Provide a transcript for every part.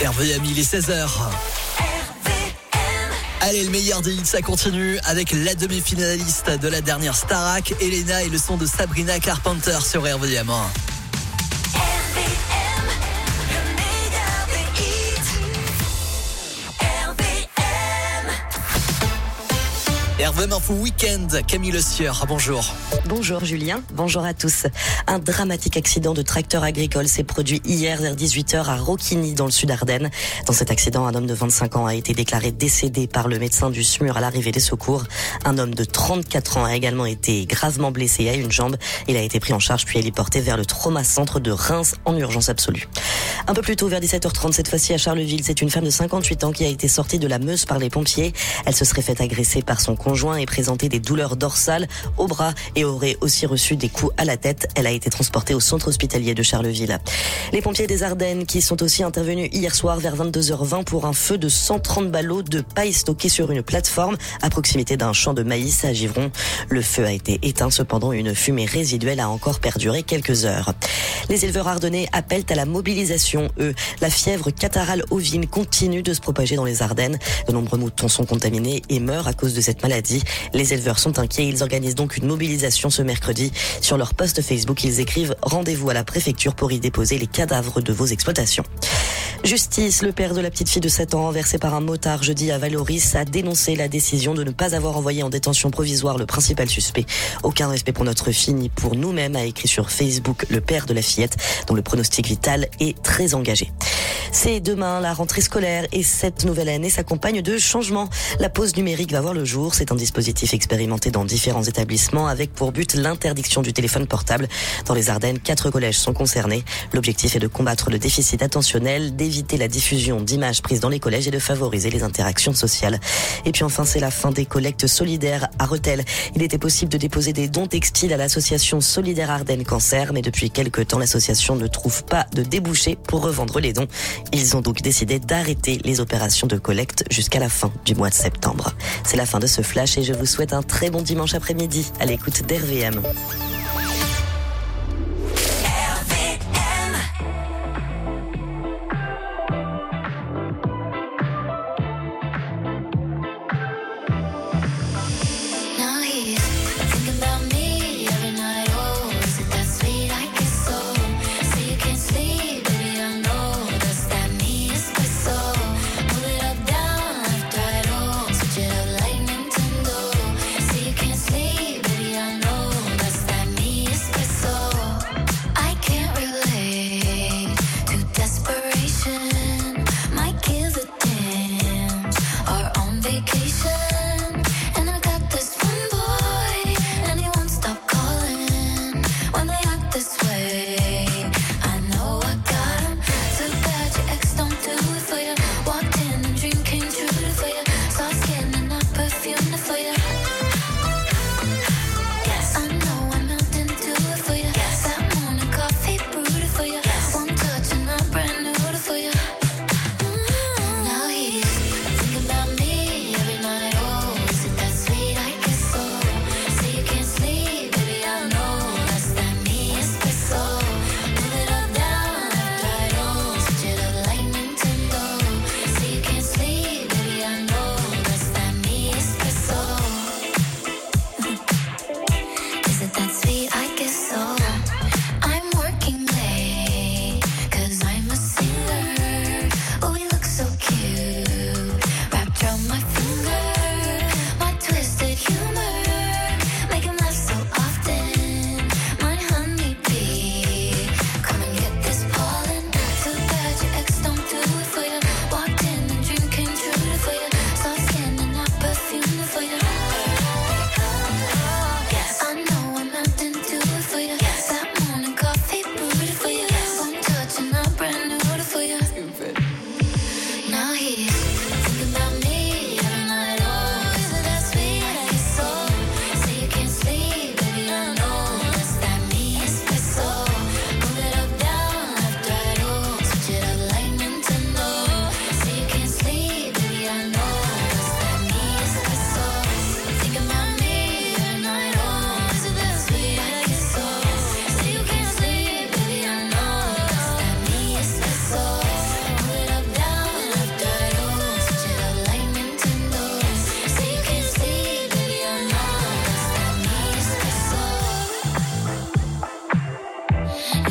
RVM, il est 16h. Allez, le meilleur des hits, ça continue avec la demi-finaliste de la dernière Starac, Elena, et le son de Sabrina Carpenter sur RVM. RVM Info Week-end, Camille Le Sieur, bonjour. Bonjour Julien, bonjour à tous. Un dramatique accident de tracteur agricole s'est produit hier vers 18h à Roquigny dans le sud Ardennes. Dans cet accident, un homme de 25 ans a été déclaré décédé par le médecin du SMUR à l'arrivée des secours. Un homme de 34 ans a également été gravement blessé à une jambe. Il a été pris en charge puis héliporté vers le trauma-centre de Reims en urgence absolue. Un peu plus tôt, vers 17h30, cette fois-ci à Charleville, c'est une femme de 58 ans qui a été sortie de la Meuse par les pompiers. Elle se serait fait agresser par son conjoint et présentait des douleurs dorsales au bras et aurait aussi reçu des coups à la tête. Elle a été transportée au centre hospitalier de Charleville. Les pompiers des Ardennes qui sont aussi intervenus hier soir vers 22h20 pour un feu de 130 ballots de paille stockés sur une plateforme à proximité d'un champ de maïs à Givron. Le feu a été éteint, cependant une fumée résiduelle a encore perduré quelques heures. Les éleveurs ardennais appellent à la mobilisation, eux. La fièvre catarrhale ovine continue de se propager dans les Ardennes. De nombreux moutons sont contaminés et meurent à cause de cette maladie. Les éleveurs sont inquiets. Ils organisent donc une mobilisation ce mercredi. Sur leur post Facebook, ils écrivent « Rendez-vous à la préfecture pour y déposer les cadavres de vos exploitations ». Justice, le père de la petite fille de 7 ans renversée par un motard jeudi à Valoris a dénoncé la décision de ne pas avoir envoyé en détention provisoire le principal suspect. Aucun respect pour notre fille ni pour nous-mêmes, a écrit sur Facebook le père de la fillette dont le pronostic vital est très engagé. C'est demain la rentrée scolaire et cette nouvelle année s'accompagne de changements. La pause numérique va voir le jour. C'est un dispositif expérimenté dans différents établissements avec pour but l'interdiction du téléphone portable. Dans les Ardennes, 4 collèges sont concernés. L'objectif est de combattre le déficit attentionnel, d'éviter la diffusion d'images prises dans les collèges et de favoriser les interactions sociales. Et puis enfin, c'est la fin des collectes solidaires à Rethel. Il était possible de déposer des dons textiles à l'association Solidaire Ardennes Cancer, mais depuis quelques temps, l'association ne trouve pas de débouchés pour revendre les dons. Ils ont donc décidé d'arrêter les opérations de collecte jusqu'à la fin du mois de septembre. C'est la fin de ce flash et je vous souhaite un très bon dimanche après-midi à l'écoute d'RVM. Like Nintendo, so you can't sleep, baby. I know that's that.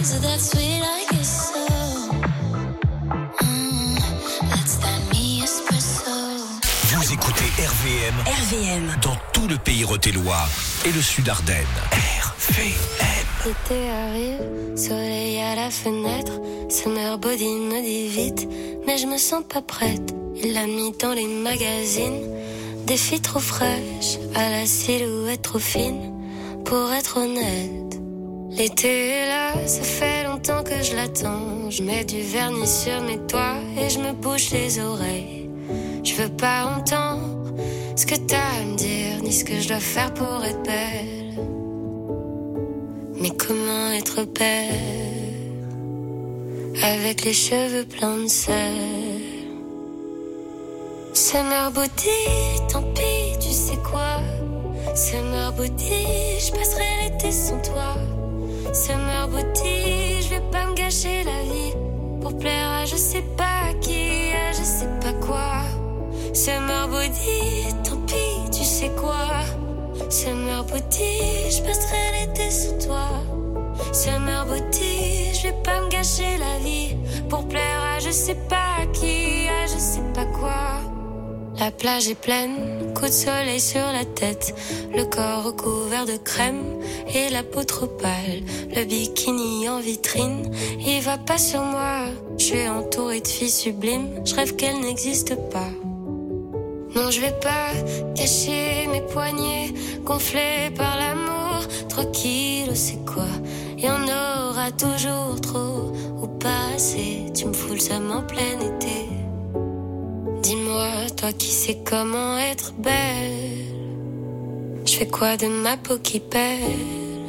So that's sweet, I guess so. That's that me espresso. Vous écoutez RVM. RVM. Dans tout le pays rothellois et le sud Ardennes. RVM. L'été arrive, soleil à la fenêtre. Summer body me dit vite, mais je me sens pas prête. Il l'a mis dans les magazines. Des filles trop fraîches, à la silhouette trop fine. Pour être honnête, l'été est là, ça fait longtemps que je l'attends. Je mets du vernis sur mes doigts et je me bouche les oreilles. Je veux pas entendre ce que t'as à me dire, ni ce que je dois faire pour être belle. Mais comment être belle avec les cheveux pleins de sel? Summer body, tant pis, tu sais quoi? Summer body, je passerai l'été sans toi. Summer body, je vais pas me gâcher la vie pour plaire à je sais pas qui, à je sais pas quoi. Summer body, tant pis, tu sais quoi? Summer body, je passerai l'été sans toi. Summer body, je vais pas me gâcher la vie pour plaire à je sais pas qui, à je sais pas quoi. La plage est pleine, coup de soleil sur la tête, le corps recouvert de crème et la peau trop pâle, le bikini en vitrine, il va pas sur moi, je suis entourée de filles sublimes, je rêve qu'elles n'existent pas. Non, je vais pas cacher mes poignets gonflés par l'amour, 3 kilos c'est quoi? Y en aura toujours trop, ou pas assez, tu me fous le seum en plein été. Dis-moi, toi qui sais comment être belle, je fais quoi de ma peau qui pèle?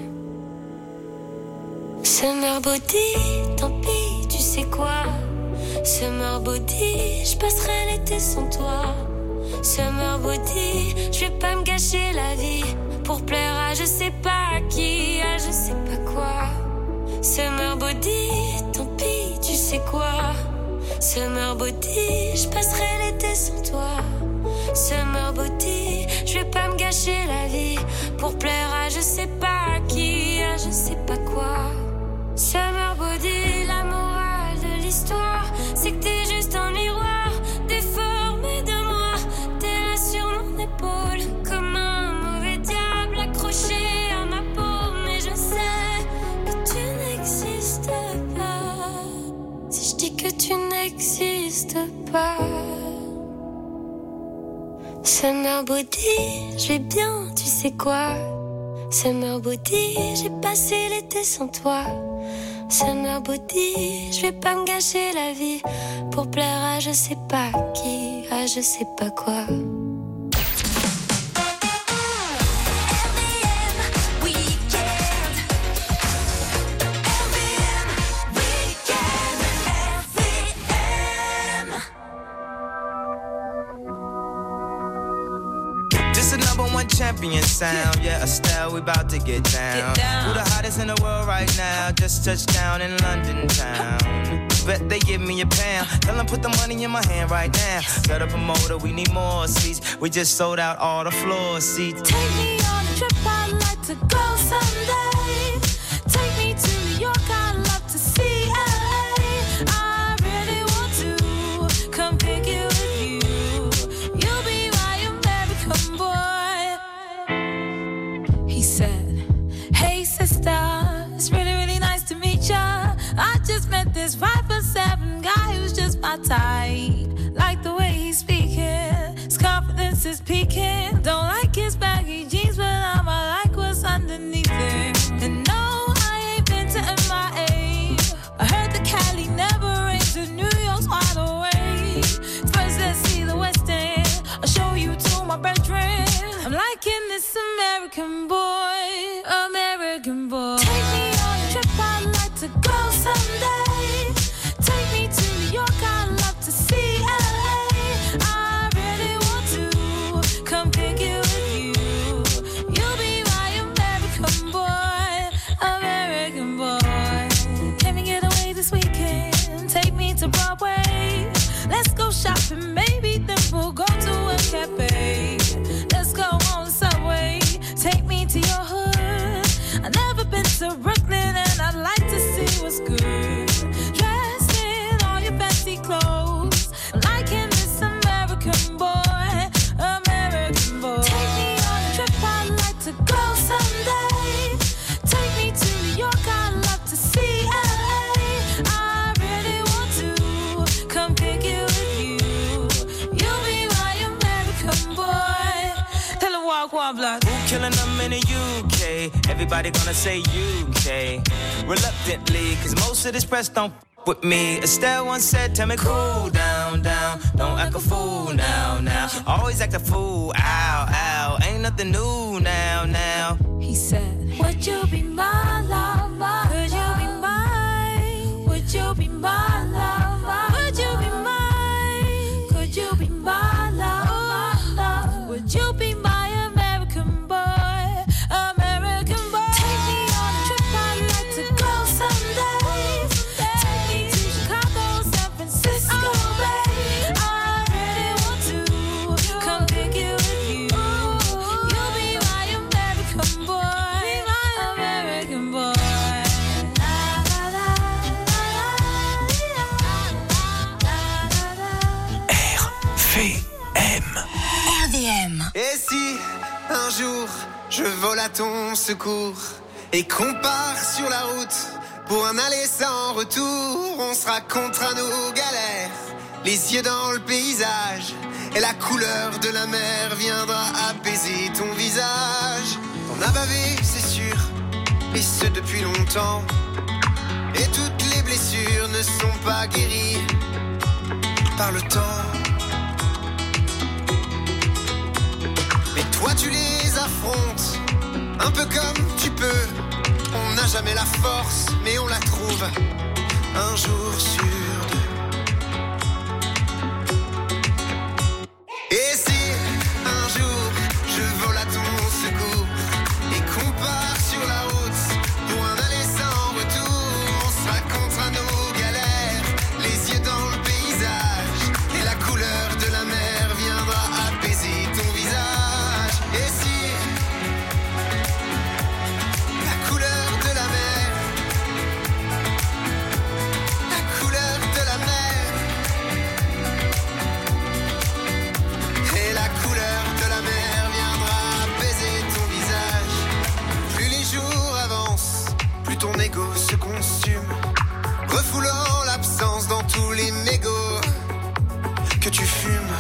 Summer body, tant pis, tu sais quoi? Summer body, je passerai l'été sans toi. Summer body, je vais pas me gâcher la vie pour plaire à je sais pas qui, à je sais pas quoi. Summer body, tant pis, tu sais quoi? Summer body, je passerai l'été sans toi. Summer body, je vais pas me gâcher la vie pour plaire à je sais pas qui, à je sais pas quoi. Summer body, la morale de l'histoire, c'est que t'es juste un miroir déformé de moi. T'es là sur mon épaule comme un mauvais diable accroché à ma peau, mais je sais que tu n'existes pas. Si je dis que tu n'existes pas. Summer body, je vais bien, tu sais quoi? Summer body, j'ai passé l'été sans toi. Summer body, je vais pas me gâcher la vie pour plaire à je sais pas qui, à je sais pas quoi. Champion sound, yeah, Estelle, we about to get down. Who the hottest in the world right now? Just touched down in London town. Bet they give me a pound. Tell them put the money in my hand right now. Set up a motor, we need more seats. We just sold out all the floor seats. Take me on a trip, I'd like to go someday. Take me to New York, I'd love to see LA. I really want to come pick you with you. You'll be my American boy. Said, hey sister, it's really, really nice to meet ya. I just met this 5'7" guy who's just my type. Like the way he's speaking, his confidence is peaking. Don't like his baggy jeans, but I like what's underneath it. And no, I ain't been to MIA. I heard the Cali never rains and New York's wide awake. First let's see the West End, I'll show you to my bedroom. I'm liking this American boy, American boy. Take me on a trip, I'd like to go someday. Take me to New York, I'd love to see LA. I really want to come pick you with you. You'll be my American boy, American boy. Can we get away this weekend? Take me to Broadway. Let's go shopping, maybe then we'll go to a cafe. Let's go on the subway, take me to your hood. I've never been to Brooklyn and I'd like to see what's I'm like, who killing them in the UK? Everybody gonna say UK. Reluctantly, cause most of this press don't with me. Estelle once said, tell me cool down, down. Don't act a fool now, now. Always act a fool, ow, ow. Ain't nothing new now, now. He said, would you be my lover? Could you be mine? Would you be my lover? Would you be mine? Could you be my lover? Would you be my American boy? American boy. Take me on a trip, I'd like to go someday. Take me to Chicago, San Francisco, babe. I really want to come pick you with you. You'll be my American boy, my American boy. RVM. Et si un jour je vole à ton secours et qu'on part sur la route pour un aller sans retour, on sera contre à nos galères, les yeux dans le paysage, et la couleur de la mer viendra apaiser ton visage. T'en as bavé, c'est sûr, et ce depuis longtemps, et toutes les blessures ne sont pas guéries par le temps. Mais toi tu les affrontes, un peu comme tu peux. On n'a jamais la force, mais on la trouve un jour sur deux. Et si un jour je vole à ton secours et qu'on part sur la route pour un aller sans retour, on sera contre à nos galères, les yeux dans le paysage, et la couleur de la mer viendra apaiser ton visage. Et si la couleur de la mer, la couleur de la mer, et la couleur de la mer viendra apaiser ton visage. Plus les jours avancent, plus ton ego se consume, refoulant l'absence dans tous les mégots que tu fumes.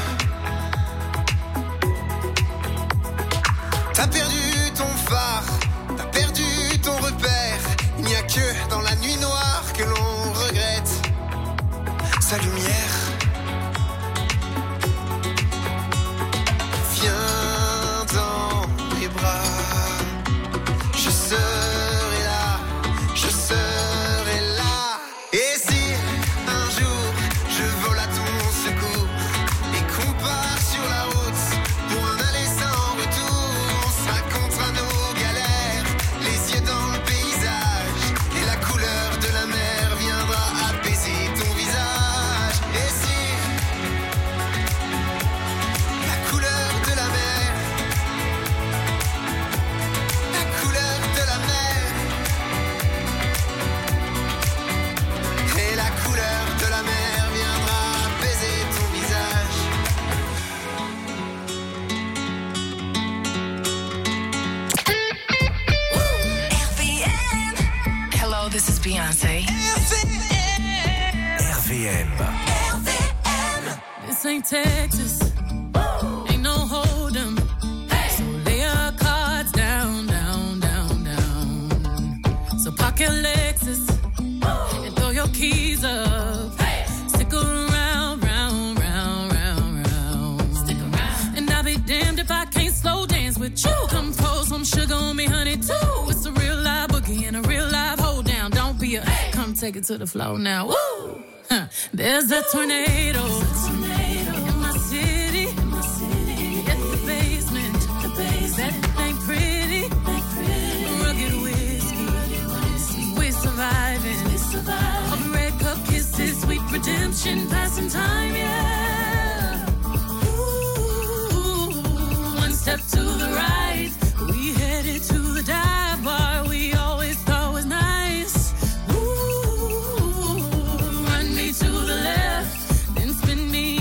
T'as perdu ton phare, t'as perdu ton repère. Il n'y a que dans la nuit noire que l'on regrette sa lumière. Viens dans mes bras, je serai là, je serai là. Et si un jour je vole à ton secours et qu'on part sur la route pour un aller sans retour, on sera contre à nos galères, les yeux dans le paysage, et la couleur de la mer viendra apaiser ton visage. Et si la couleur de la mer, la couleur de la mer, et la couleur de la mer viendra apaiser ton visage. Hello, this is Beyonce. RVM. This ain't Texas, ain't no hold 'em. So lay your cards down, down, down, down. So park your Lexus and throw your keys up. Stick around, round, round, round, round. Stick around. And I'll be damned if I can't slow dance with you. Come pour some sugar on me, honey, too. It's a real live boogie and a real live hold down. Don't be a come take it to the floor now. Woo! Huh. There's a tornado. In my city, at the basement, that ain't pretty, rugged whiskey, we're surviving, all the red cup kisses, sweet redemption, passing time, yeah. Ooh, one step to the right, we headed to the dive bar we always thought was nice. Ooh, run me to the left, then spin me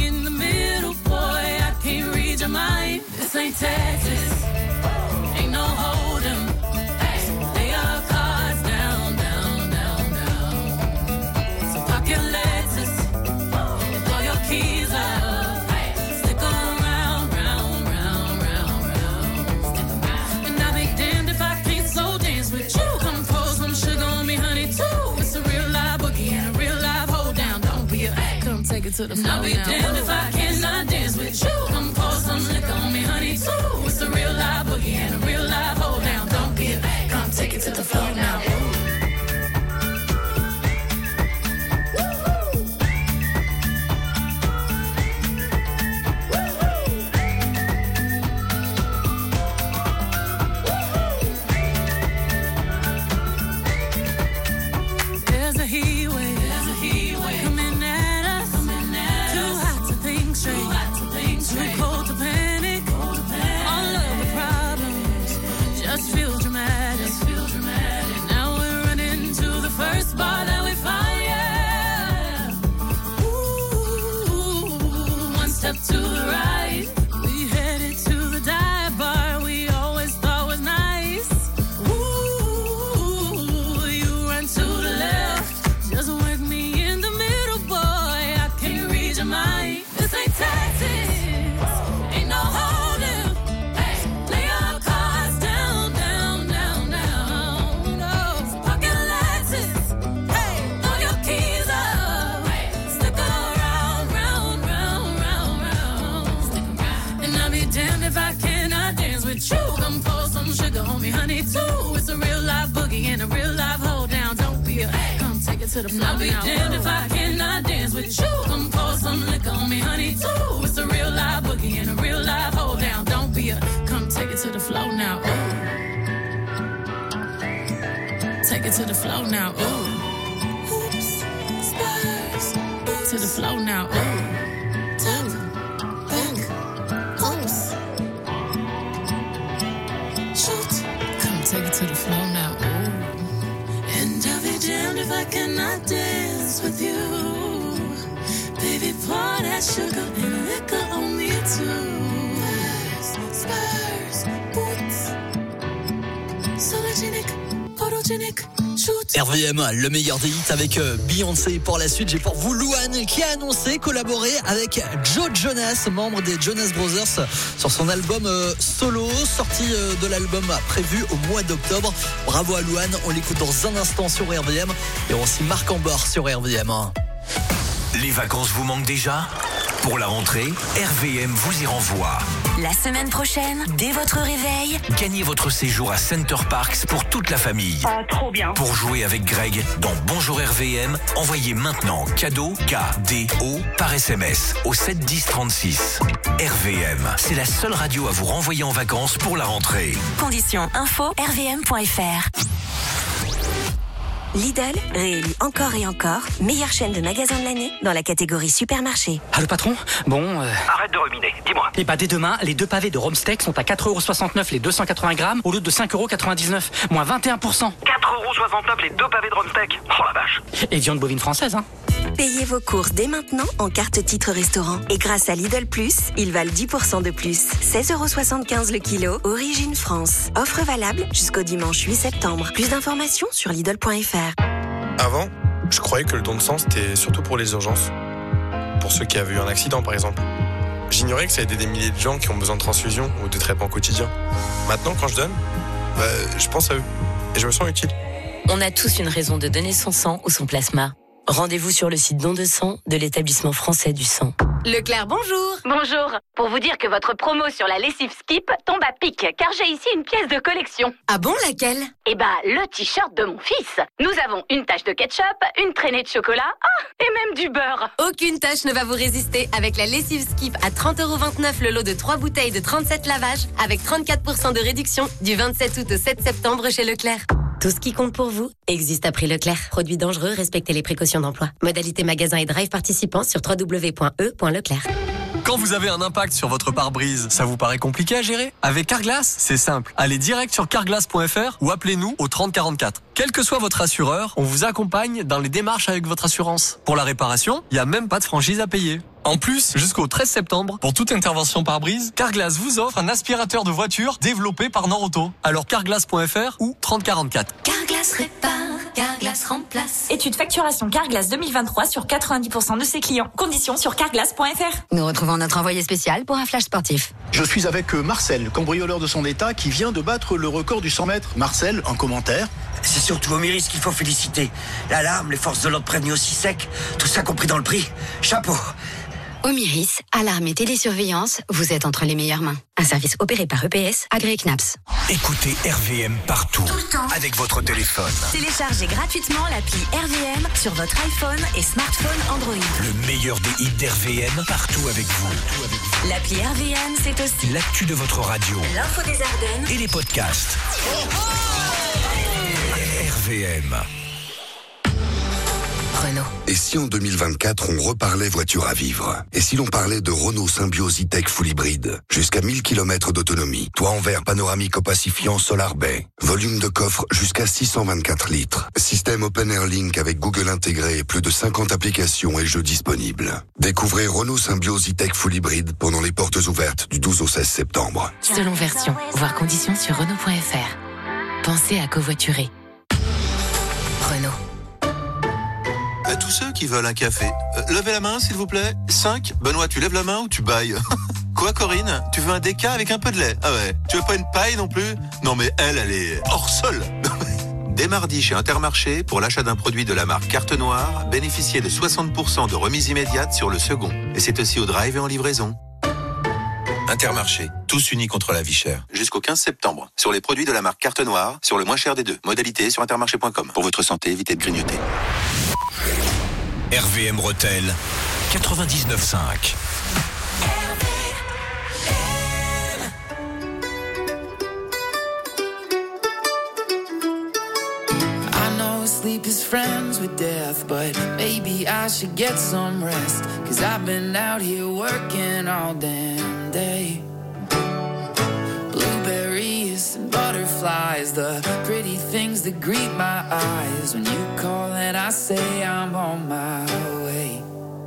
take it to the floor. I'll be damned if I cannot dance with you. Come pour some liquor on me, honey, too. It's a real live boogie and a real live hold down. Don't be a babe, come take it to the floor now. To the right, we headed to the dive bar we always thought was nice. Ooh, you run to the left, just work me in the middle, boy. I can't read your mind. This ain't Texas, ain't no holding. Hey, lay your cards down, down, down, down. No, so pocket Lexus, hey, throw your keys up, hey, stick around, round, round, round. And I'll be damned if I cannot dance with you. Come pour some sugar on me, honey, too. It's a real live boogie and a real live hold down. Don't be a come take it to the floor. I'll be damned if I cannot dance with you. Come pour some liquor on me, honey, too. It's a real live boogie and a real live hold down. Don't be a come take it to the floor now. Ooh. Take it to the floor now. Ooh. Oops, spurs. To the floor now. Ooh. Take it to the floor now, ooh. And I'll be damned if I cannot dance with you. Baby, pour that sugar and liquor on me too. Spurs, boots, sologenic, photogenic. RVM, le meilleur des hits avec Beyoncé. Pour la suite, j'ai pour vous Louane qui a annoncé collaborer avec Joe Jonas, membre des Jonas Brothers, sur son album solo, sortie de l'album prévu au mois d'octobre. Bravo à Louane, on l'écoute dans un instant sur RVM et aussi Marc Ambor sur RVM. Les vacances vous manquent déjà ? Pour la rentrée, RVM vous y renvoie. La semaine prochaine, dès votre réveil, gagnez votre séjour à Center Parcs pour toute la famille. Ah, trop bien. Pour jouer avec Greg dans Bonjour RVM, envoyez maintenant cadeau KDO par SMS au 7 10 36. RVM, c'est la seule radio à vous renvoyer en vacances pour la rentrée. Conditions info rvm.fr. Lidl, réélu encore et encore, meilleure chaîne de magasins de l'année dans la catégorie supermarché. Ah, le patron ? Bon... Arrête de ruminer, dis-moi. Eh bah, dès demain, les 2 pavés de Romsteak sont à 4,69€ les 280 grammes au lieu de 5,99€, moins 21%. 4,69€ les 2 pavés de Romsteak. Oh la vache. Et viande bovine française, hein. Payez vos courses dès maintenant en carte titre restaurant. Et grâce à Lidl Plus, ils valent 10% de plus. 16,75€ le kilo, origine France. Offre valable jusqu'au dimanche 8 septembre. Plus d'informations sur Lidl.fr. Avant, je croyais que le don de sang, c'était surtout pour les urgences. Pour ceux qui avaient eu un accident, par exemple. J'ignorais que ça aidait des milliers de gens qui ont besoin de transfusion ou de traitements quotidiens. Maintenant, quand je donne, je pense à eux. Et je me sens utile. On a tous une raison de donner son sang ou son plasma. Rendez-vous sur le site Don de sang de l'établissement français du sang. Leclerc, bonjour. Bonjour. Pour vous dire que votre promo sur la lessive Skip tombe à pic, car j'ai ici une pièce de collection. Ah bon, laquelle ? Eh bah, le t-shirt de mon fils. Nous avons une tache de ketchup, une traînée de chocolat, et même du beurre. Aucune tache ne va vous résister avec la lessive Skip à 30,29€ le lot de 3 bouteilles de 37 lavages, avec 34% de réduction du 27 août au 7 septembre chez Leclerc. Tout ce qui compte pour vous existe à prix Leclerc. Produits dangereux, respectez les précautions d'emploi. Modalité magasin et drive participants sur www.e.leclerc. Quand vous avez un impact sur votre pare-brise, ça vous paraît compliqué à gérer ? Avec Carglass, c'est simple. Allez direct sur carglass.fr ou appelez-nous au 30 44. Quel que soit votre assureur, on vous accompagne dans les démarches avec votre assurance. Pour la réparation, il n'y a même pas de franchise à payer. En plus, jusqu'au 13 septembre, pour toute intervention pare-brise, Carglass vous offre un aspirateur de voiture développé par Norauto. Alors carglass.fr ou 30 44. Carglass répare, Carglass remplace. Étude facturation Carglass 2023 sur 90% de ses clients. Conditions sur carglass.fr. Nous retrouvons notre envoyé spécial pour un flash sportif. Je suis avec Marcel, cambrioleur de son état, qui vient de battre le record du 100 mètres. Marcel, en commentaire. C'est surtout Omiris qu'il faut féliciter. L'alarme, les forces de l'ordre prévenues aussi sec, tout ça compris dans le prix. Chapeau. Omiris, alarme et télésurveillance, vous êtes entre les meilleures mains. Un service opéré par EPS, agréé CNAPS. Écoutez RVM partout, tout le temps, avec votre téléphone. Téléchargez gratuitement l'appli RVM sur votre iPhone et smartphone Android. Le meilleur des hits d'RVM partout avec vous. L'appli RVM, c'est aussi l'actu de votre radio, l'info des Ardennes et les podcasts. RVM. Renault. Et si en 2024, on reparlait voiture à vivre? Et si l'on parlait de Renault Symbioz E-Tech Full Hybride? Jusqu'à 1000 km d'autonomie. Toit en verre panoramique opacifiant Solar Bay. Volume de coffre jusqu'à 624 litres. Système Open Air Link avec Google intégré et plus de 50 applications et jeux disponibles. Découvrez Renault Symbioz E-Tech Full Hybride pendant les portes ouvertes du 12 au 16 septembre. Selon version, voire conditions sur Renault.fr. Pensez à covoiturer. Renault. À tous ceux qui veulent un café, levez la main s'il vous plaît. 5. Benoît, tu lèves la main ou tu bailles? Quoi Corinne? Tu veux un déca avec un peu de lait? Ah ouais. Tu veux pas une paille non plus? Non mais elle est hors sol. Dès mardi chez Intermarché, pour l'achat d'un produit de la marque Carte Noire, bénéficiez de 60% de remise immédiate sur le second. Et c'est aussi au drive et en livraison. Intermarché, tous unis contre la vie chère. Jusqu'au 15 septembre. Sur les produits de la marque Carte Noire, sur le moins cher des deux. Modalité sur intermarché.com. Pour votre santé, évitez de grignoter. RVM Rotel 99.5. I know sleep is friends with death, but maybe I should get some rest, 'cause I've been out here working all damn day. Blueberries and butterflies, the pretty things that greet my eyes when you call and I say I'm on my way.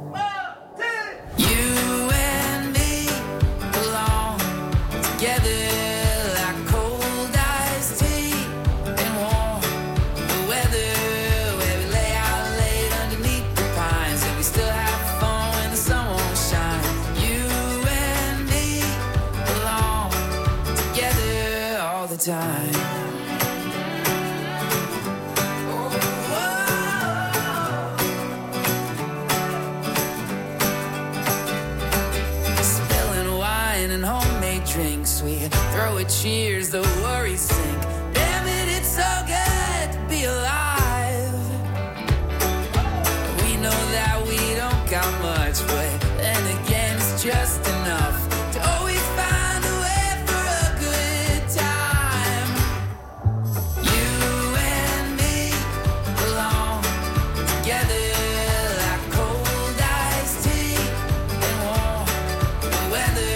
You and me belong together like cold iced tea and warm weather, where we lay out late underneath the pines and we still have fun when the sun won't shine. You and me belong together all the time. Drinks, we throw a cheers, the worries sink. Damn it, it's so good to be alive. We know that we don't got much, but then again, it's just enough to always find a way for a good time. You and me belong together like cold iced tea and warm weather.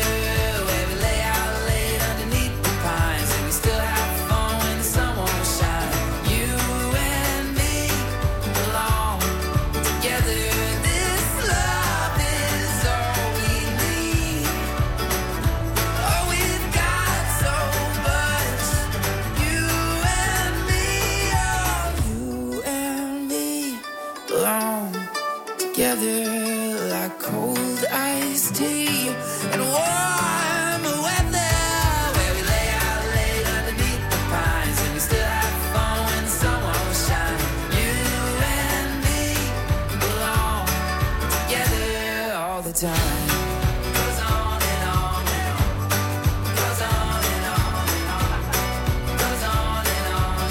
Together like cold iced tea and warm weather, where we lay out late underneath the pines and we still have fun when the sun won't shine. You and me belong together all the time. Goes on and on and on. Goes on and on and on. Goes on and on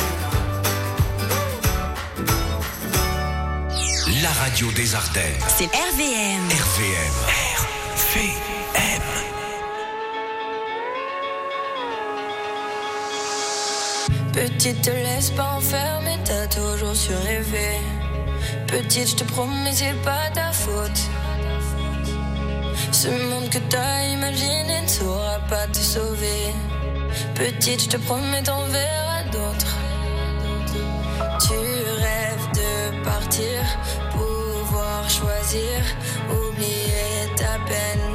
and on. La radio des Ardennes. C'est RVM. RVM. RVM. Petite, te laisse pas enfermer, t'as toujours su rêver. Petite, je te promets, c'est pas ta faute. Ce monde que t'as imaginé ne saura pas te sauver. Petite, je te promets, t'en verras d'autres. Tu rêves de partir, pouvoir choisir, oublier ta peine.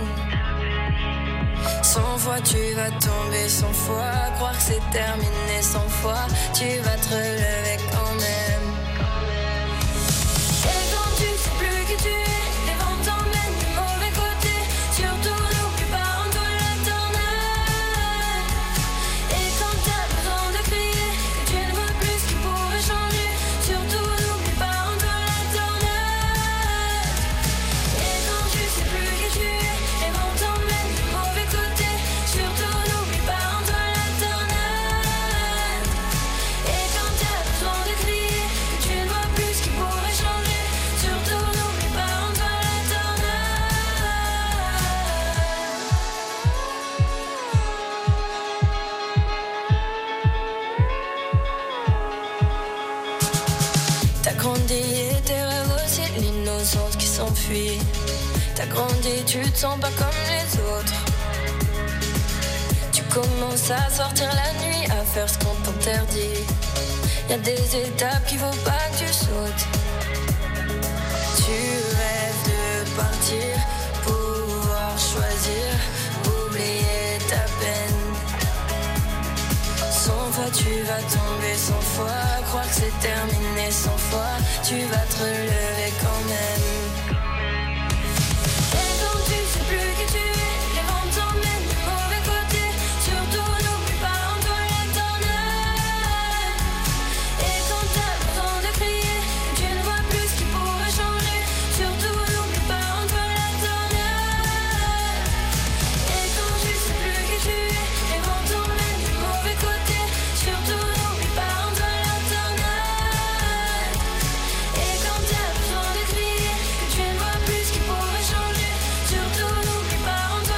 100 fois tu vas tomber, 100 fois croire que c'est terminé, 100 fois tu vas te relever quand même. Et quand tu sais plus qui tu es, les vents t'emmènent du mauvais côté. Surtout n'oublie pas en toi l'éternel. Et quand t'as besoin de crier, que tu ne veux plus ce qui pourrait changer. grandi et tes rêves aussi, l'innocence qui s'enfuit. T'as grandi, tu te sens pas comme les autres. Tu commences à sortir la nuit, à faire ce qu'on t'interdit. Y'a des étapes qu'il faut pas que tu sautes. Tu rêves de partir, pouvoir choisir, oublier ta peine. 100 fois tu vas tomber, 100 fois croire que c'est terminé, 100 fois tu vas te relever quand même. Et quand tu sais plus qui tu es, les vents t'emmènent du mauvais côté. Surtout n'oublie pas en toi l'éternel. Et quand t'as besoin de crier, tu ne vois plus ce qui pourrait changer. Surtout n'oublie pas en toi l'éternel. Et quand tu sais plus qui tu es, les vents t'emmènent du mauvais côté. Surtout n'oublie pas en toi l'éternel. Et quand t'as besoin de crier, que tu ne vois plus ce qui pourrait changer. Surtout n'oublie pas en toi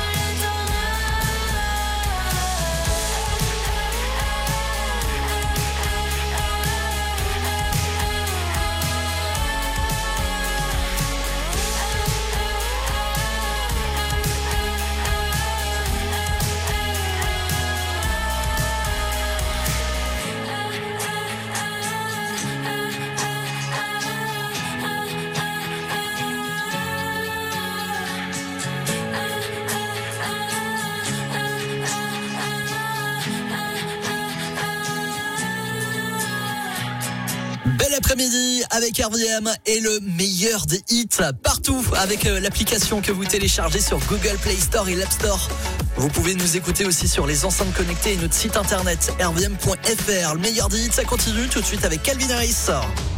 Bel après-midi avec RVM et le meilleur des hits partout avec l'application que vous téléchargez sur Google Play Store et l'App Store. Vous pouvez nous écouter aussi sur les enceintes connectées et notre site internet rvm.fr. Le meilleur des hits, ça continue tout de suite avec Calvin Harris.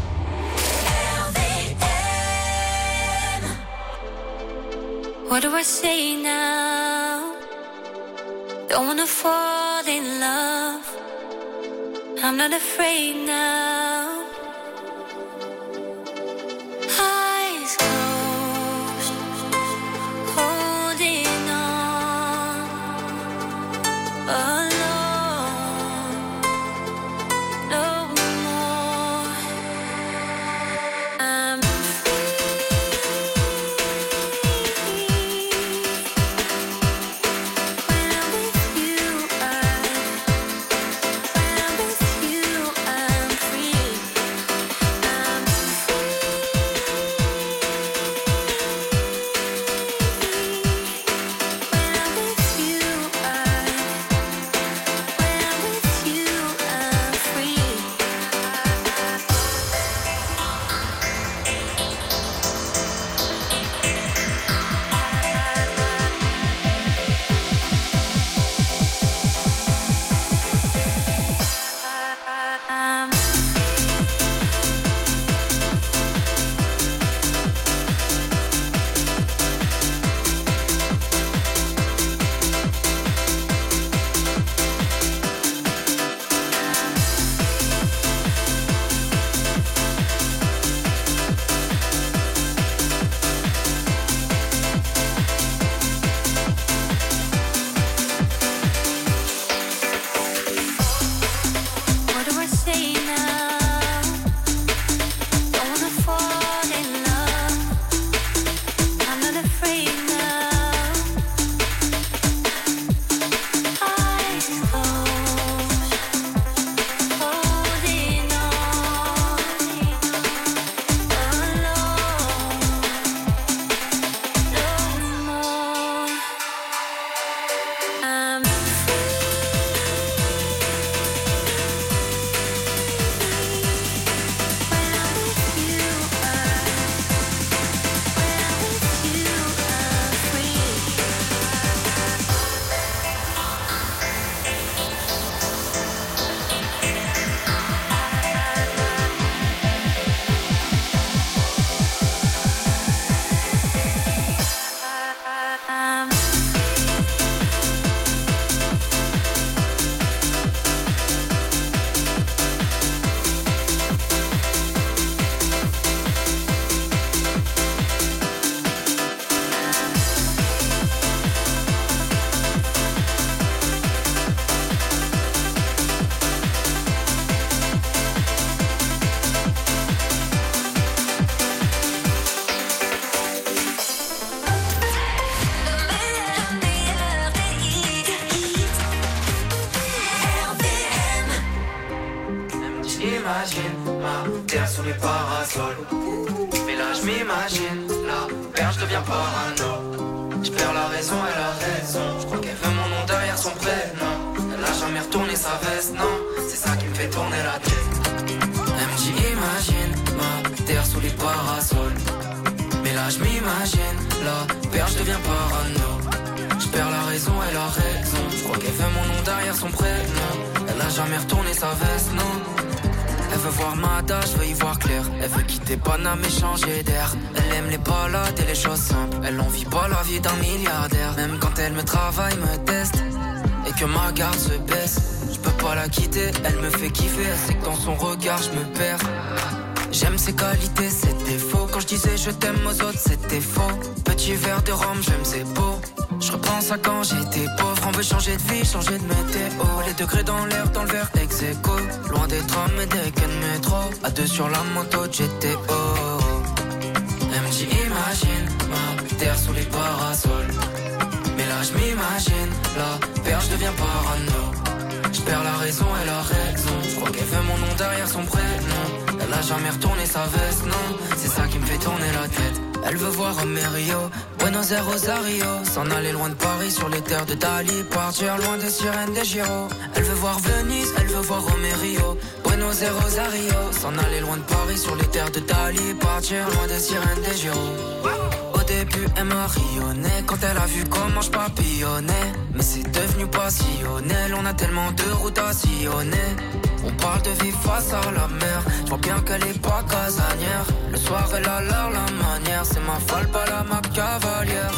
What do I say now? Don't wanna fall in love. I'm not afraid now. Eyes closed, holding on, alone, no more. I'm free. j'imagine ma terre sous les parasols. Mais là je m'imagine la perche devient parano. Je perds la raison, elle a raison. Je crois qu'elle veut mon nom derrière son prénom. Elle a jamais retourné sa veste, non. C'est ça qui me fait tourner la tête. Elle me dit imagine ma terre sous les parasols. Mais là je m'imagine la perche devient parano. Je perds la raison, elle a raison. Je crois qu'elle veut mon nom derrière son prénom. Elle a jamais retourné sa veste, non. Elle veut voir Mada, je veux y voir clair. Elle veut quitter Paname et changer d'air. Elle aime les balades et les choses simples. Elle n'envie pas la vie d'un milliardaire. Même quand elle me travaille, me teste et que ma garde se baisse, je peux pas la quitter, elle me fait kiffer. Elle sait que dans son regard je me perds. J'aime ses qualités, ses défauts. Quand je disais je t'aime aux autres, c'était faux. Petit verre de rhum, j'aime ses beaux. Je repense à quand j'étais pauvre. On veut changer de vie, changer de météo. Les degrés dans l'air, dans le verre ex aequo. Loin des trams et des quais de métro. À deux sur la moto de GTO. Elle me dit imagine ma terre sous les parasols. Mais là je m'imagine la perche devient parano. Je perds la raison, elle a raison. Je crois qu'elle veut mon nom derrière son prénom. Elle a jamais retourné sa veste, non. C'est ça qui me fait tourner la tête. Elle veut voir Rio, Buenos Aires, Rosario. S'en aller loin de Paris sur les terres de Dali. Partir loin des sirènes des Giro. Elle veut voir Venise, elle veut voir Rio, Buenos Aires, Rosario. S'en aller loin de Paris sur les terres de Dali. Partir loin des sirènes des Giro. Au début elle m'a rayonné quand elle a vu comment je papillonnais. Mais c'est devenu passionnel, on a tellement de routes à sillonner. On parle de vie face à la mer. Je vois bien qu'elle est pas casanière. Le soir elle a l'air la manière. C'est ma folle, pas la ma cavalière.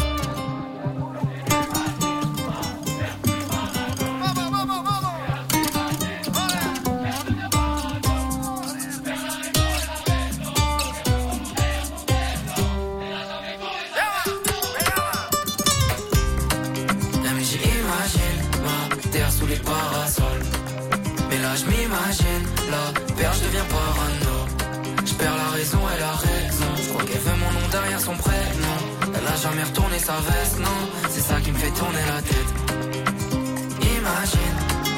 Les parasols. Mais là je m'imagine la perche devient parano. Je perds la raison, elle a raison. Je crois qu'elle veut mon nom derrière son prénom. Elle a jamais retourné sa veste, non. C'est ça qui me fait tourner la tête. Imagine.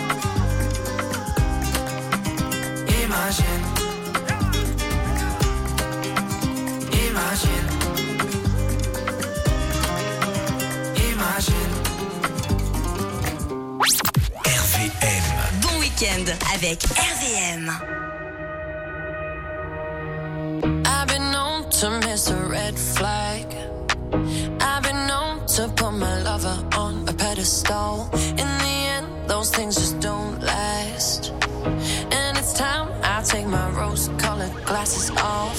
Imagine. Imagine. Imagine. Bon week-end avec RVM. I've been known to miss a red flag. I've been known to put my lover on a pedestal. In the end, those things just don't last. And it's time I take my rose-colored glasses off.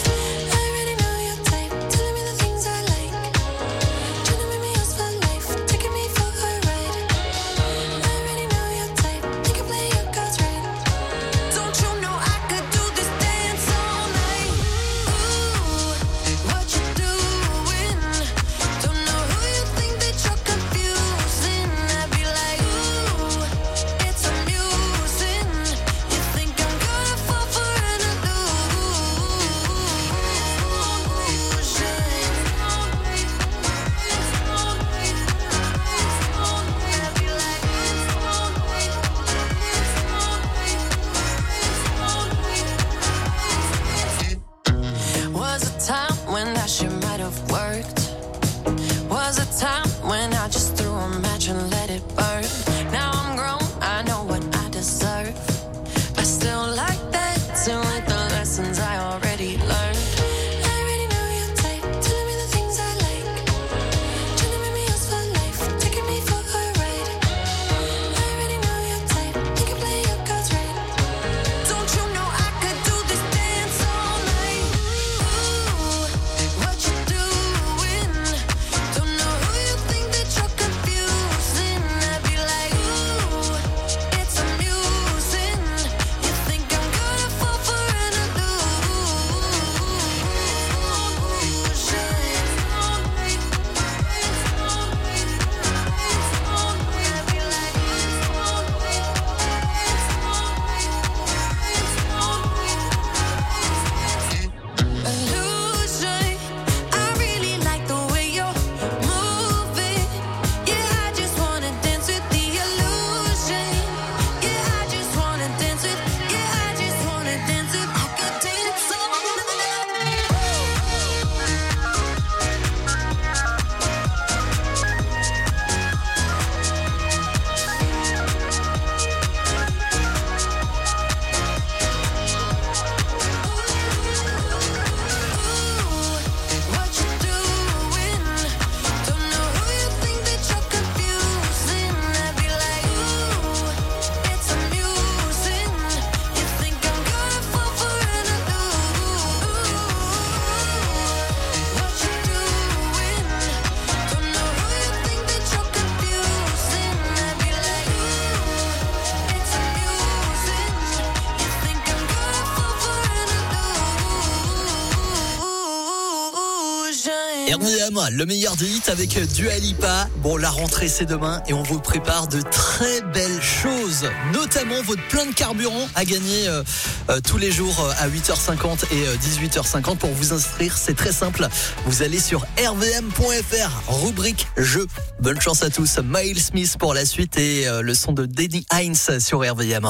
RVM, le meilleur des hits avec Dua Lipa. Bon, la rentrée c'est demain et on vous prépare de très belles choses, notamment votre plein de carburant à gagner tous les jours à 8h50 et 18h50. Pour vous inscrire, c'est très simple. Vous allez sur rvm.fr, rubrique jeu. Bonne chance à tous. Miles Smith pour la suite et le son de Danny Hines sur RVM.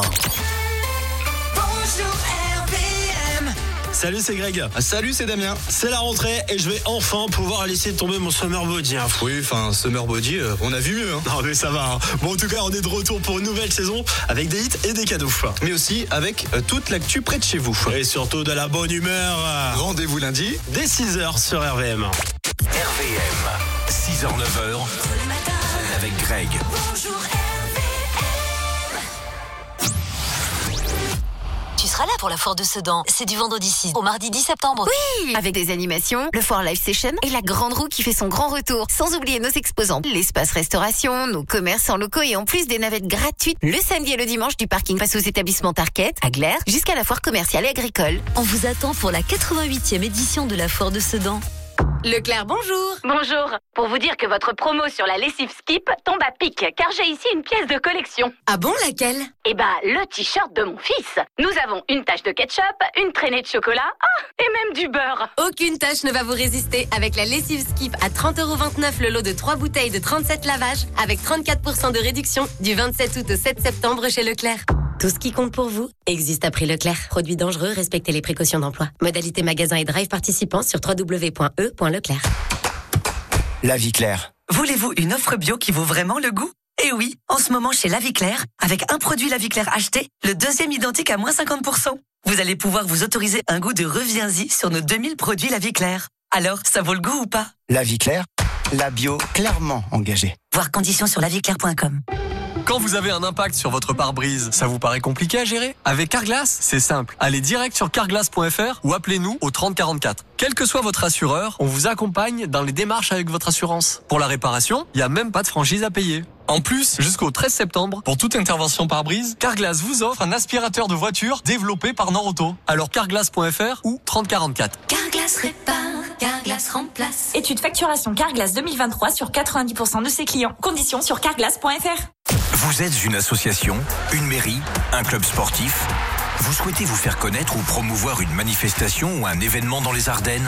Salut, c'est Greg. Salut, c'est Damien. C'est la rentrée et je vais enfin pouvoir laisser tomber mon summer body. Oui, enfin, summer body, on a vu mieux. Non, mais ça va. Bon, en tout cas, on est de retour pour une nouvelle saison avec des hits et des cadeaux. Mais aussi avec toute l'actu près de chez vous. Et surtout de la bonne humeur. Rendez-vous lundi dès 6h sur RVM. RVM, 6h-9h, avec Greg. Bonjour Tu seras là pour la foire de Sedan. C'est du vendredi 6 au mardi 10 septembre. Oui, avec des animations, le Foire Live Session et la Grande Roue qui fait son grand retour. Sans oublier nos exposants, l'espace restauration, nos commerces en locaux et en plus des navettes gratuites le samedi et le dimanche du parking face aux établissements Target, à Glère, jusqu'à la foire commerciale et agricole. On vous attend pour la 88e édition de la foire de Sedan. Leclerc, bonjour. Bonjour. Pour vous dire que votre promo sur la lessive Skip tombe à pic, car j'ai ici une pièce de collection. Ah bon, laquelle? Eh ben, le t-shirt de mon fils. Nous avons une tache de ketchup, une traînée de chocolat, et même du beurre. Aucune tâche ne va vous résister avec la lessive Skip à 30,29€ le lot de 3 bouteilles de 37 lavages avec 34% de réduction du 27 août au 7 septembre chez Leclerc. Tout ce qui compte pour vous existe à prix Leclerc. Produits dangereux, respectez les précautions d'emploi. Modalité magasin et drive participants sur www.e.leclerc. La Vie Claire. Voulez-vous une offre bio qui vaut vraiment le goût? Eh oui, en ce moment chez La Vie Claire, avec un produit La Vie Claire acheté, le deuxième identique à moins 50%. Vous allez pouvoir vous autoriser un goût de reviens-y sur nos 2000 produits La Vie Claire. Alors, ça vaut le goût ou pas? La Vie Claire, la bio clairement engagée. Voir conditions sur laviclaire.com. Quand vous avez un impact sur votre pare-brise, ça vous paraît compliqué à gérer? Avec Carglass, c'est simple. Allez direct sur carglass.fr ou appelez-nous au 3044. Quel que soit votre assureur, on vous accompagne dans les démarches avec votre assurance. Pour la réparation, il n'y a même pas de franchise à payer. En plus, jusqu'au 13 septembre, pour toute intervention pare-brise, Carglass vous offre un aspirateur de voiture développé par Norauto. Alors carglass.fr ou 3044. Carglass répare, Carglass remplace. Étude facturation Carglass 2023 sur 90% de ses clients. Conditions sur carglass.fr. Vous êtes une association, une mairie, un club sportif? Vous souhaitez vous faire connaître ou promouvoir une manifestation ou un événement dans les Ardennes?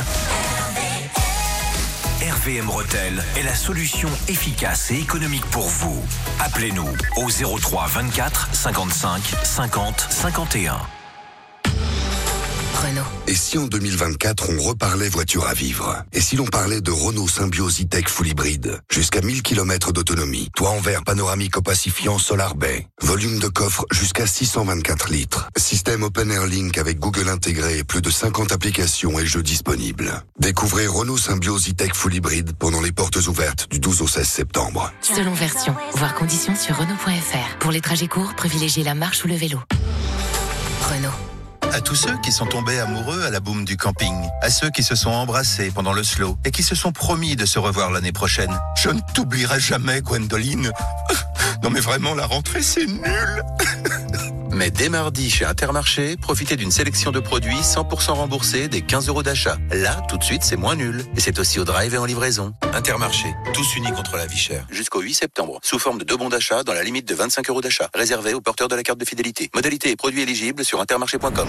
RVM Retail est la solution efficace et économique pour vous. Appelez-nous au 03 24 55 50 51. Renault. Et si en 2024, on reparlait voiture à vivre? Et si l'on parlait de Renault Symbioz E-Tech Full Hybride? Jusqu'à 1000 km d'autonomie. Toit en verre panoramique opacifiant Solar Bay. Volume de coffre jusqu'à 624 litres. Système Open Air Link avec Google intégré et plus de 50 applications et jeux disponibles. Découvrez Renault Symbioz E-Tech Full Hybride pendant les portes ouvertes du 12 au 16 septembre. Selon version, voir conditions sur Renault.fr. Pour les trajets courts, privilégiez la marche ou le vélo. Renault. À tous ceux qui sont tombés amoureux à la boum du camping, à ceux qui se sont embrassés pendant le slow et qui se sont promis de se revoir l'année prochaine. Je ne t'oublierai jamais, Gwendoline. Non mais vraiment, la rentrée, c'est nul. Mais dès mardi, chez Intermarché, profitez d'une sélection de produits 100% remboursés des 15 € d'achat. Là, tout de suite, c'est moins nul. Et c'est aussi au drive et en livraison. Intermarché, tous unis contre la vie chère. Jusqu'au 8 septembre, sous forme de 2 bons d'achat dans la limite de 25 € d'achat. Réservé aux porteurs de la carte de fidélité. Modalité et produits éligibles sur intermarché.com.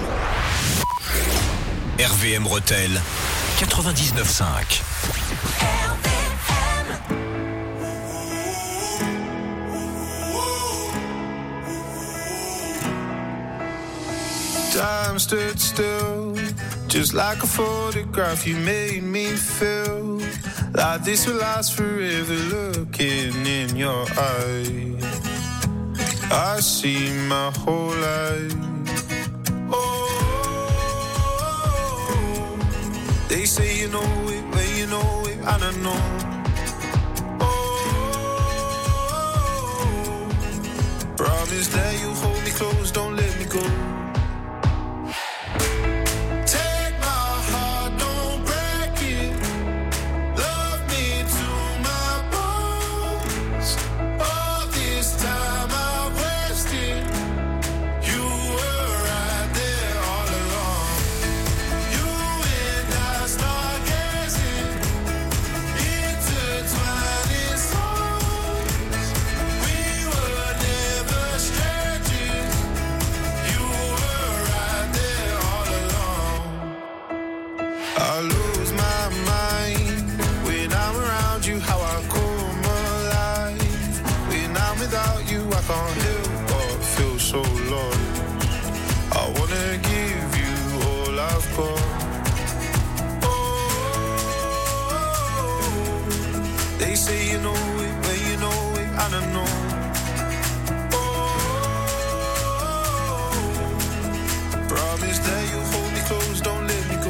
RVM Retail 99.5. Time stood still, just like a photograph. You made me feel like this will last forever. Looking in your eyes, I see my whole life. Oh, they say you know it, but you know it, and I know. Oh, promise that you'll hold me close, don't let me go. I lose my mind when I'm around you, how I come alive. When I'm without you, I can't help but feel so lost. I wanna give you all I've got. They say you know it, but you know it, I don't know. Promise that you'll hold me close, don't let me go.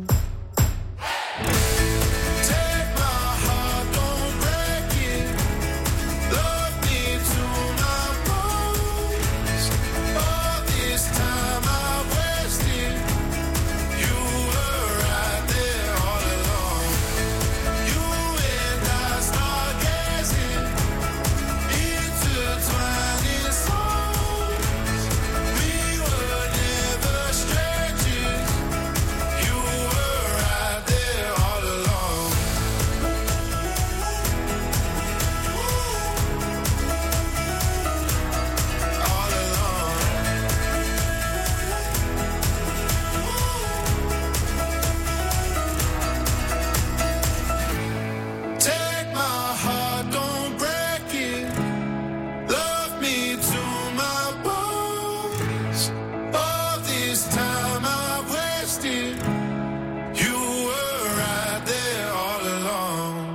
Take my heart, don't break it. Love me to my bones. All this time I wasted. You were right there all along. You and I stargazing, intertwining souls. We were never strangers. You were right there all along. All along. Take my heart, don't break it. Love me to my bones. All this time I wasted. You were right there all along.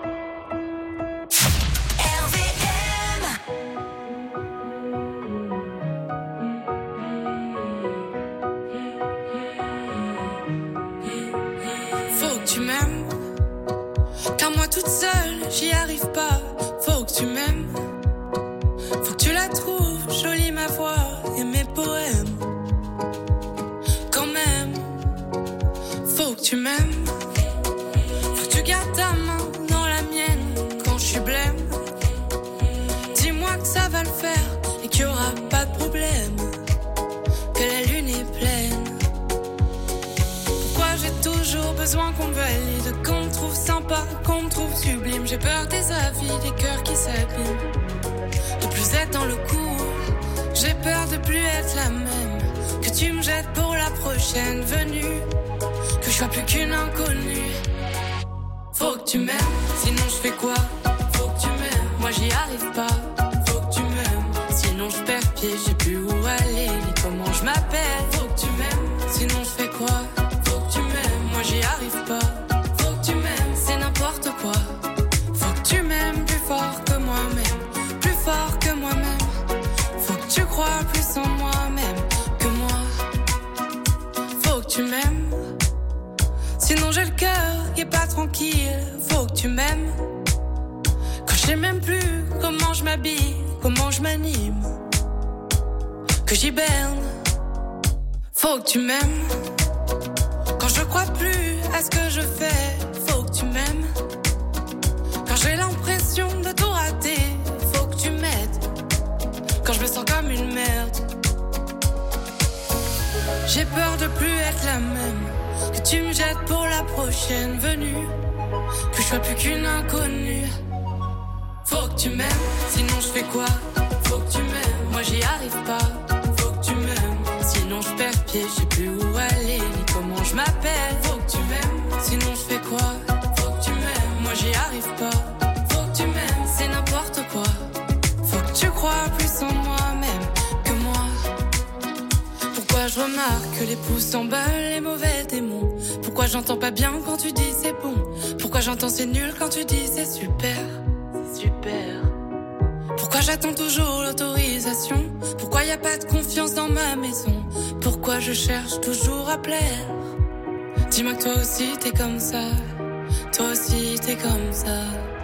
Faut que tu m'aimes, car moi toute seule j'y arrive pas. Faut que tu m'aimes, faut que tu la trouves jolie ma voix et mes poèmes. Quand même, faut que tu m'aimes, faut que tu gardes ta main dans la mienne quand je suis blême. Dis-moi que ça va le faire et qu'il y aura pas de problème, que la lune est pleine. Pourquoi j'ai toujours besoin qu'on me valide, qu'on me trouve sympa, qu'on me trouve sublime. J'ai peur des avis, des cœurs qui s'abîment, de plus être dans le coup. J'ai peur de plus être la même, que tu me jettes pour la prochaine venue, que je sois plus qu'une inconnue. Faut que tu m'aimes, sinon je fais quoi? Faut que tu m'aimes, moi j'y arrive pas. Faut que tu m'aimes, sinon je perds pied, je sais plus où aller, ni comment je m'appelle. Faut que tu m'aimes, sinon je fais quoi? Faut que tu m'aimes, moi j'y arrive pas. Faut que tu m'aimes, c'est n'importe quoi. Faut que tu m'aimes plus fort que moi-même, plus fort que moi-même. Faut que tu crois plus en moi-même que moi. Faut que tu m'aimes, sinon j'ai le cœur qui est pas tranquille. Faut que tu m'aimes, quand je sais même plus comment je m'habille, comment je m'anime, que j'hiberne. Faut que tu m'aimes, quand je crois plus à ce que je fais. Faut que tu m'aimes, quand j'ai l'impression de tout rater. Faut que tu m'aides, quand je me sens comme une merde. J'ai peur de plus être la même, que tu me jettes pour la prochaine venue, que je sois plus qu'une inconnue. Faut que tu m'aimes, sinon je fais quoi? Faut que tu m'aimes, moi j'y arrive pas. Faut que tu m'aimes, sinon je perds pied, je sais plus où aller, ni comment je m'appelle. Faut que tu m'aimes, sinon je fais quoi? Faut que tu m'aimes, moi j'y arrive pas. Faut que tu m'aimes, c'est n'importe quoi. Faut que tu crois plus en moi-même que moi. Pourquoi je remarque que les pouces s'emballent, les mauvais démons? Pourquoi j'entends pas bien quand tu dis c'est bon? Pourquoi j'entends c'est nul quand tu dis c'est super? C'est super. Pourquoi j'attends toujours l'autorisation? Pourquoi y a pas de confiance dans ma maison? Pourquoi je cherche toujours à plaire? Dis-moi que toi aussi t'es comme ça. Toi aussi t'es comme ça.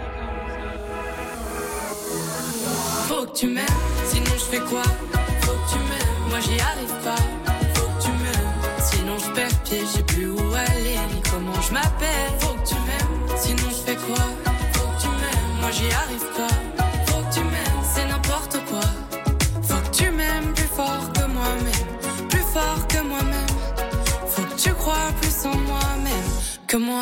Faut que tu m'aimes, sinon je fais quoi? Faut que tu m'aimes, moi j'y arrive pas. Faut que tu m'aimes, sinon je perds pied, je sais plus où aller, ni comment je m'appelle. Faut que tu m'aimes, sinon je fais quoi? Faut que tu m'aimes, moi j'y arrive pas. Faut que tu m'aimes, c'est n'importe quoi. Faut que tu m'aimes plus fort que moi-même, plus fort que moi-même. Faut que tu crois plus en moi-même que moi.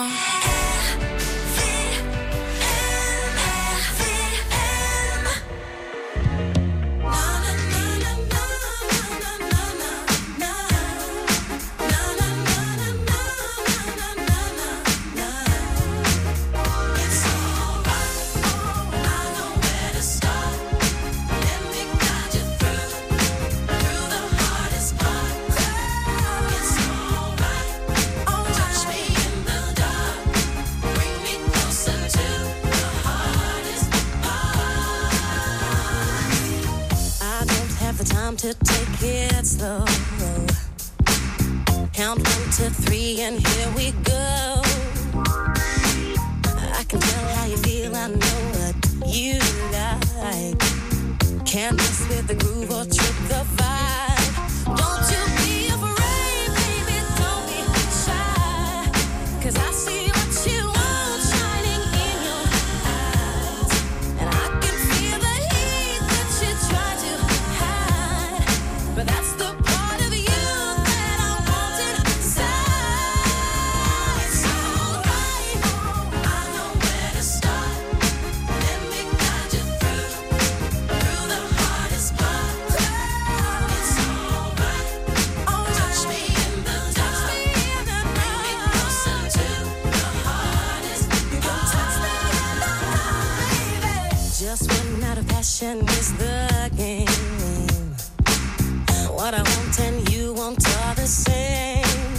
to take it slow. Count 1 to 3 and here we go. I can tell how you feel, I know what you like. Can't mess with the groove or trip the vibe. Don't you be afraid, baby, don't be shy. 'Cause I see what you want shining in your eyes. And I can feel the heat that you try to hide. But that's the part of you that I want inside. It's alright, I know where to start. Let me guide you through the hardest part. It's alright, touch me in the dark. Bring me closer to the hardest part. Just one night of passion is the game. What I want and you want are the same.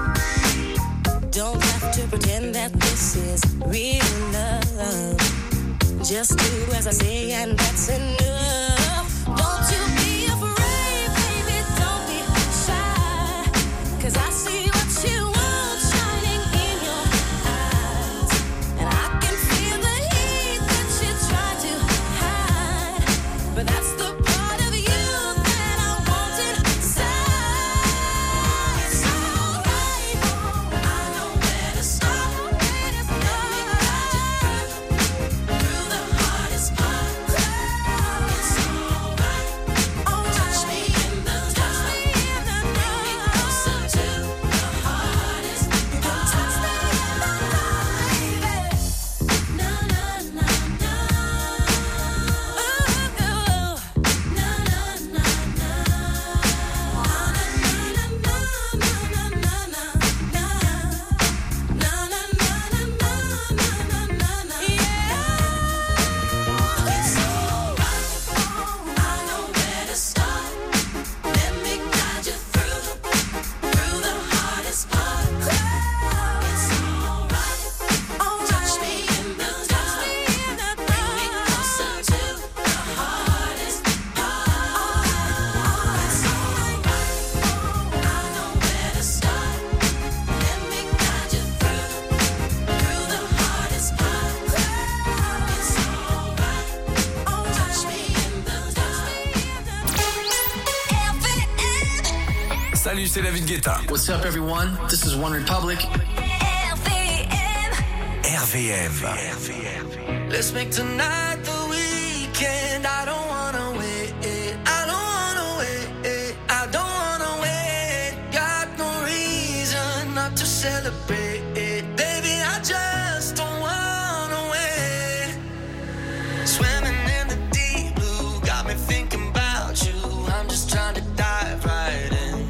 Don't have to pretend that this is real love. Just do as I say and that's enough. Don't you be afraid, baby, don't be shy. 'Cause I see what you want shining in your eyes. And I can feel the heat that you try to hide. But that's the part of you that I want inside. It's alright, I know where to start. Let me guide you through the hardest part. It's alright, touch me in the dark. Bring me closer to the hardest part. Na na na na. Salut, c'est David Guetta. What's up, everyone? This is One Republic. RVM. Let's make tonight the weekend. I don't wanna wait. I don't wanna wait. I don't wanna wait. Got no reason not to celebrate. Baby, I just don't wanna wait. Swimming in the deep blue got me thinking about you. I'm just trying to dive right in.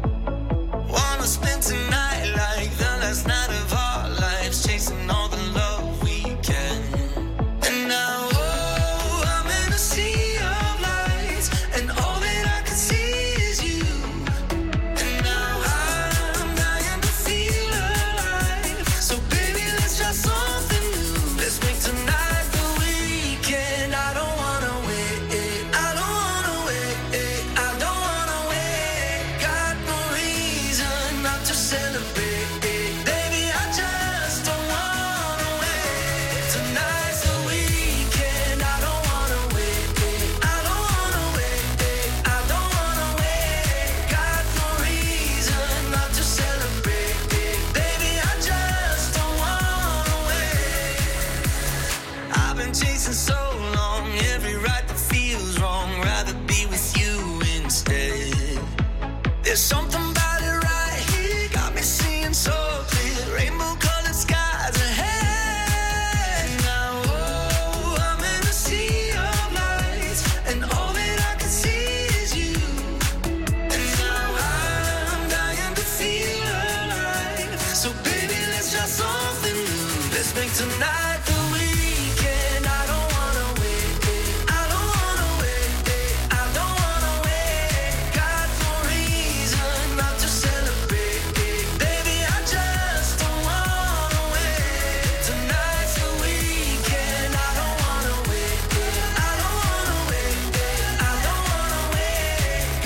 Wanna spend tonight like the last night of our lives, chasing all the love we can. And now, oh, I'm in a sea of lights, and all that I can see is you. And now I'm dying to feel alive. So baby, let's try something new. Let's make tonight the weekend. I don't wanna wait. I don't wanna wait. I don't wanna wait. Got no reason not to celebrate. Baby, I just don't wanna wait. Tonight's the weekend. I don't wanna wait. I don't wanna wait. I don't wanna wait. Got no reason not to celebrate. Baby, I just don't wanna wait. I've been chasing so long, every right that feels wrong. Rather be with you instead. There's something about it right here, got me seeing so clear. Rainbow colored skies ahead. Now, oh, I'm in a sea of lights, and all that I can see is you. And now I'm dying to feel alive. So baby, let's try something new. Let's make tonight the weekend. I don't wanna wait. I don't wanna wait. I don't wanna wait. Got no reason not to celebrate. Baby, I just don't wanna wait. Tonight's the weekend. I don't wanna wait. I don't wanna wait. I don't wanna wait.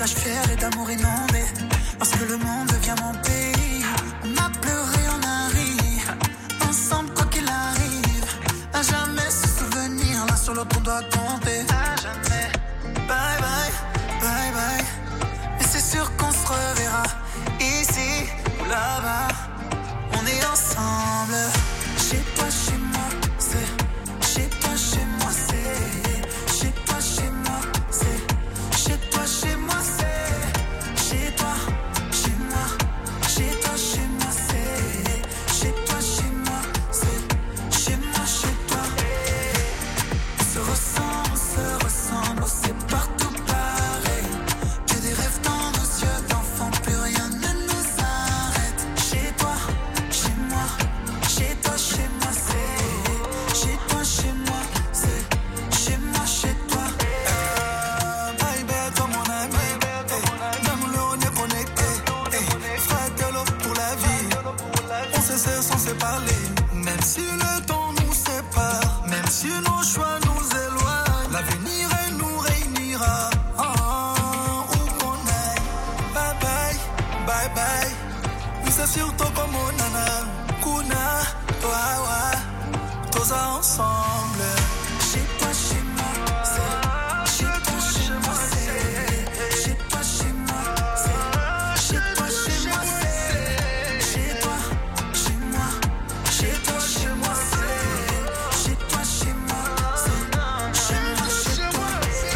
visage fier et d'amour inondé. Parce que le monde devient mon pays. On a pleuré, on a ri. Ensemble, quoi qu'il arrive. À jamais se souvenir. L'un sur l'autre, on doit compter. À jamais. Bye bye, bye bye. Mais c'est sûr qu'on se reverra. Ici ou là-bas. On est ensemble. Chez toi, chez moi, c'est. Chez toi, chez moi, c'est. Chez toi, chez moi, c'est. Chez toi, chez moi, c'est. Chez toi, chez moi. Chez toi, chez moi, c'est. Chez toi, chez moi, c'est. Chez moi, chez toi. On se ressemble, on sait partout pareil. Que des rêves dans nos yeux d'enfants, plus rien ne nous arrête. Chez toi, chez moi, chez toi, chez moi, c'est. Chez toi, chez moi, c'est. Chez moi, chez toi. Baby, toi mon ami, même le on est connecté. Fratello pour la vie, on se sait sans se parler. Même si le temps nous sépare, même si nos choix nous éloignent, l'avenir nous réunira. Où qu'on aille, bye bye, bye bye. Oui, c'est surtout comme mon nana, Kuna, toi, ouais, tous ensemble. Chez toi, chez moi, c'est. Chez toi, chez moi, c'est. Chez toi, chez moi, c'est. Chez toi, chez moi, c'est. Chez toi, chez moi, chez toi, chez moi, c'est. Chez toi, chez moi, c'est. Chez moi, chez toi.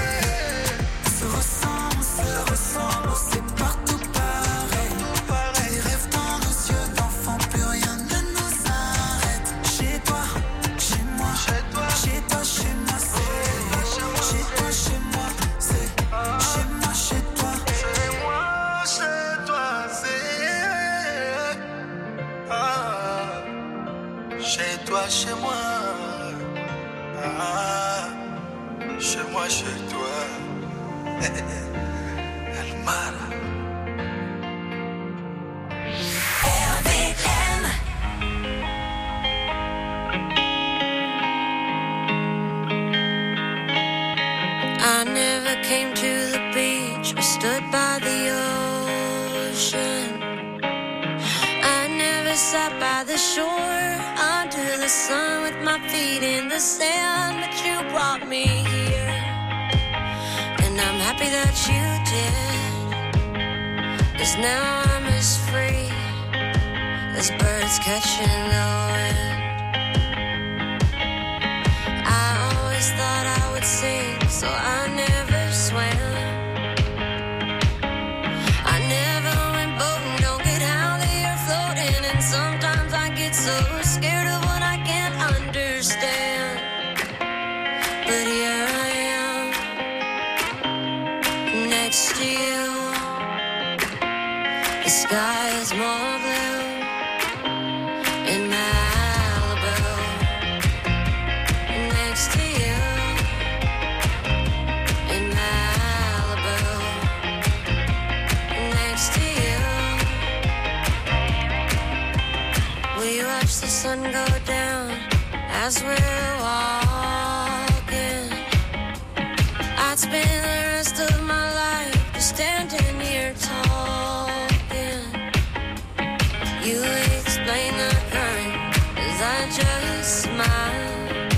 On se ressemble, on sait partout pareil. Des rêves dans nos yeux d'enfants, plus rien ne nous arrête. Chez toi, chez moi, chez toi, chez moi, c'est. Chez toi, chez moi, c'est. Chez moi, chez toi. Chez moi, chez toi, c'est. Chez toi, chez moi. Chez moi, chez toi. El Mara. I never came to the beach or stood by the ocean. I never sat by the shore under the sun with my feet in the sand, but you brought me here, and I'm happy that you did, 'cause now I'm as free as birds catching the wind. I always thought I would sink, so I never swam. I never went boating, don't get how they are floating, and sometimes I get so scared of what I can't understand. But here I am, next to you. The sky is more blue in Malibu. Next to you in Malibu. Next to you. We watch the sun go down as we're walking. I'd spend the rest of my life just standing here talking. You explain the current as I just smile,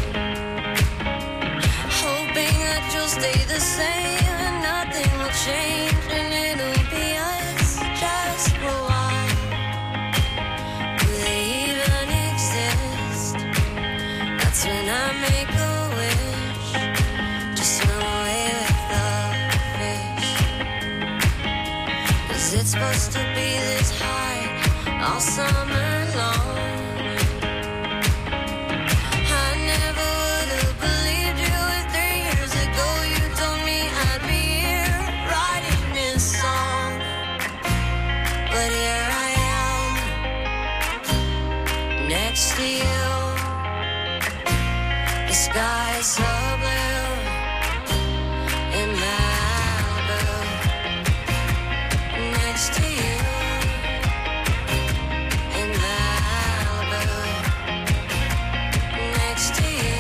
hoping that you'll stay the same and nothing will change, and it'll be us just for a while. Do they even exist? That's when I make a wish, just swim away with the fish. 'Cause it's supposed to be this high all summer long. I never would have believed you if 3 years ago you told me I'd be here writing this song. But here I am, next to you. The sky is so blue in Malibu. Next to you in Malibu. Next to you.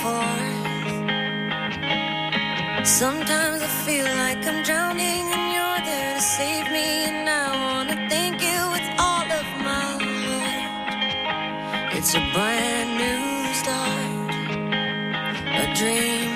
forth. Sometimes I feel like I'm drowning and you're there to save me, and I wanna thank you with all of my heart. It's a brand new start, a dream